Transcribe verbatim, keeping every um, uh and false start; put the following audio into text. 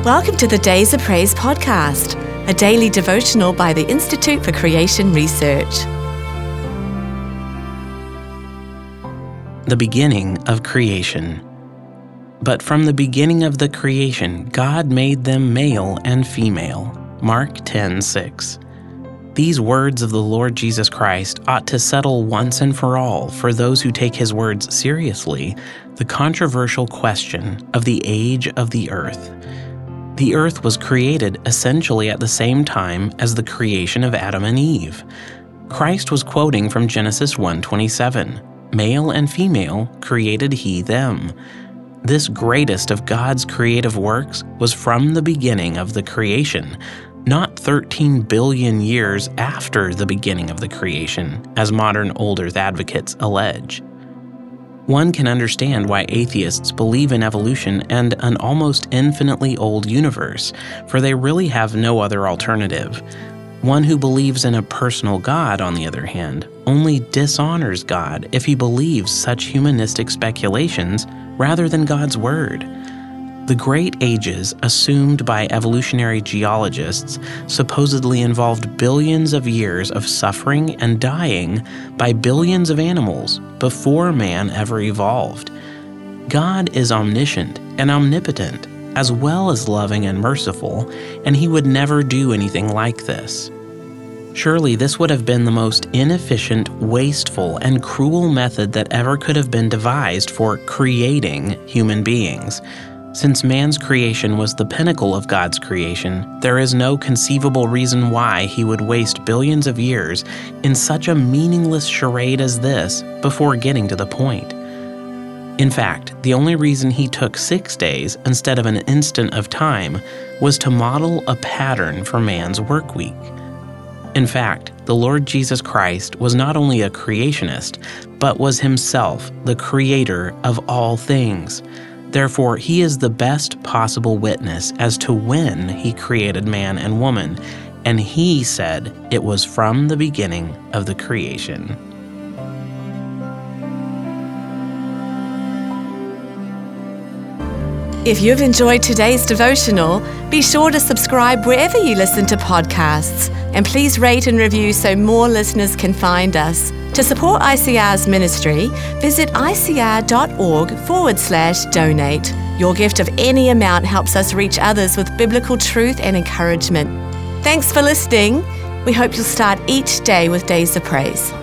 Welcome to the Days of Praise podcast, a daily devotional by the Institute for Creation Research. The beginning of creation. But from the beginning of the creation, God made them male and female. Mark ten six. These words of the Lord Jesus Christ ought to settle once and for all, for those who take his words seriously, the controversial question of the age of the earth. The earth was created essentially at the same time as the creation of Adam and Eve. Christ was quoting from Genesis one twenty-seven. Male and female created he them. This greatest of God's creative works was from the beginning of the creation, not thirteen billion years after the beginning of the creation, as modern old earth advocates allege. One can understand why atheists believe in evolution and an almost infinitely old universe, for they really have no other alternative. One who believes in a personal God, on the other hand, only dishonors God if he believes such humanistic speculations rather than God's word. The great ages assumed by evolutionary geologists supposedly involved billions of years of suffering and dying by billions of animals before man ever evolved. God is omniscient and omnipotent, as well as loving and merciful, and he would never do anything like this. Surely this would have been the most inefficient, wasteful, and cruel method that ever could have been devised for creating human beings. Since man's creation was the pinnacle of God's creation, there is no conceivable reason why he would waste billions of years in such a meaningless charade as this before getting to the point. In fact, the only reason he took six days instead of an instant of time was to model a pattern for man's work week. In fact, the Lord Jesus Christ was not only a creationist, but was himself the creator of all things. Therefore, he is the best possible witness as to when he created man and woman, and he said it was from the beginning of the creation. If you've enjoyed today's devotional, be sure to subscribe wherever you listen to podcasts, and please rate and review so more listeners can find us. To support I C R's ministry, visit icr.org forward slash donate. Your gift of any amount helps us reach others with biblical truth and encouragement. Thanks for listening. We hope you'll start each day with Days of Praise.